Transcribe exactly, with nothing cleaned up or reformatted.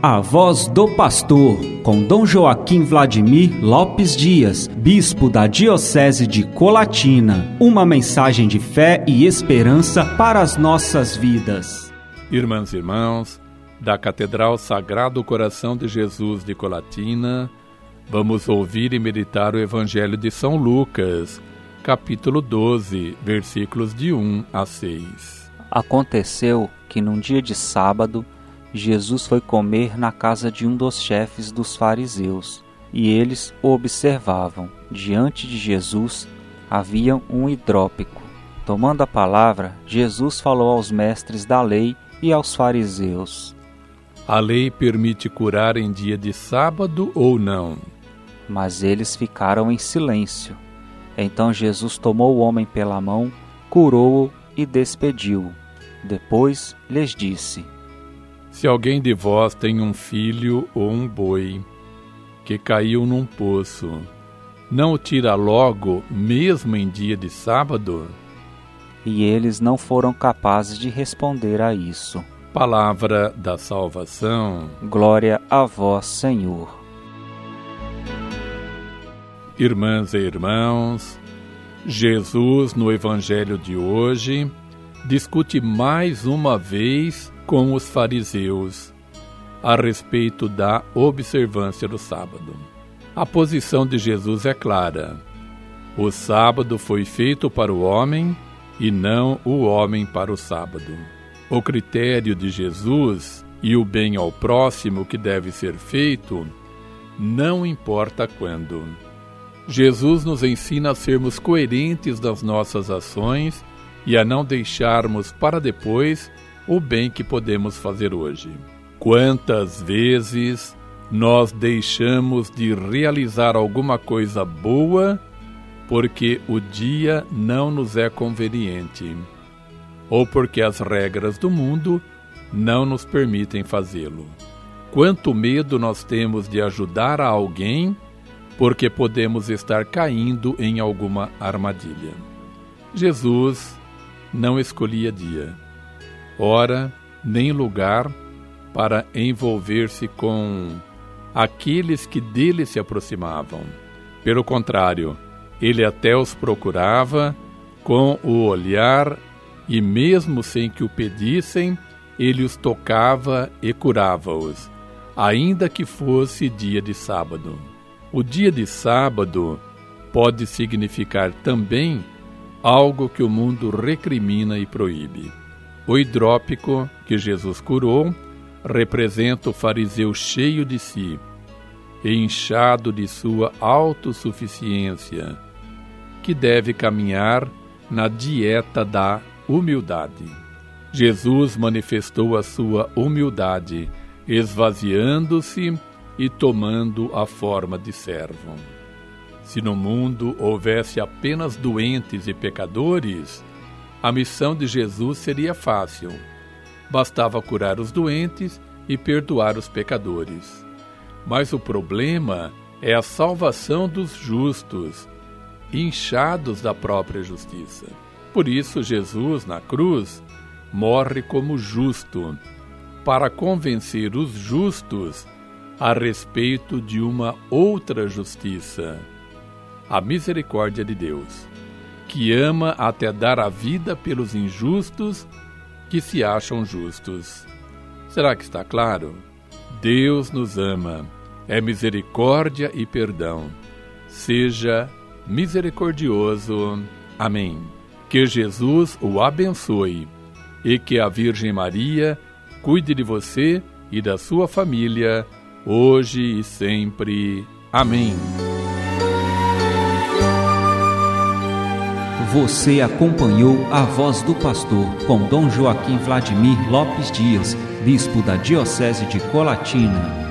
A Voz do Pastor, com Dom Joaquim Vladimir Lopes Dias, Bispo da Diocese de Colatina. Uma mensagem de fé e esperança para as nossas vidas. Irmãs e irmãos, da Catedral Sagrado Coração de Jesus de Colatina, vamos ouvir e meditar o Evangelho de São Lucas, capítulo doze, versículos de um a seis. Aconteceu que num dia de sábado, Jesus foi comer na casa de um dos chefes dos fariseus, e eles o observavam. Diante de Jesus havia um hidrópico. Tomando a palavra, Jesus falou aos mestres da lei e aos fariseus. A lei permite curar em dia de sábado ou não? Mas eles ficaram em silêncio. Então Jesus tomou o homem pela mão, curou-o e despediu-o. Depois lhes disse: Se alguém de vós tem um filho ou um boi que caiu num poço, não o tira logo, mesmo em dia de sábado? E eles não foram capazes de responder a isso. Palavra da salvação. Glória a vós, Senhor. Irmãs e irmãos, Jesus, no Evangelho de hoje, discute mais uma vez com os fariseus a respeito da observância do sábado. A posição de Jesus é clara. O sábado foi feito para o homem e não o homem para o sábado. O critério de Jesus e o bem ao próximo que deve ser feito não importa quando. Jesus nos ensina a sermos coerentes nas nossas ações e a não deixarmos para depois o bem que podemos fazer hoje. Quantas vezes nós deixamos de realizar alguma coisa boa porque o dia não nos é conveniente, ou porque as regras do mundo não nos permitem fazê-lo. Quanto medo nós temos de ajudar a alguém porque podemos estar caindo em alguma armadilha. Jesus não escolhia dia, hora nem lugar para envolver-se com aqueles que dele se aproximavam. Pelo contrário, ele até os procurava com o olhar e, mesmo sem que o pedissem, ele os tocava e curava-os, ainda que fosse dia de sábado. O dia de sábado pode significar também algo que o mundo recrimina e proíbe. O hidrópico que Jesus curou representa o fariseu cheio de si, inchado de sua autossuficiência, que deve caminhar na dieta da humildade. Jesus manifestou a sua humildade, esvaziando-se e tomando a forma de servo. Se no mundo houvesse apenas doentes e pecadores, a missão de Jesus seria fácil. Bastava curar os doentes e perdoar os pecadores. Mas o problema é a salvação dos justos, inchados da própria justiça. Por isso, Jesus, na cruz, morre como justo, para convencer os justos a respeito de uma outra justiça, a misericórdia de Deus, que ama até dar a vida pelos injustos que se acham justos. Será que está claro? Deus nos ama, é misericórdia e perdão. Seja misericordioso. Amém. Que Jesus o abençoe e que a Virgem Maria cuide de você e da sua família, hoje e sempre. Amém. Você acompanhou A Voz do Pastor com Dom Joaquim Vladimir Lopes Dias, Bispo da Diocese de Colatina.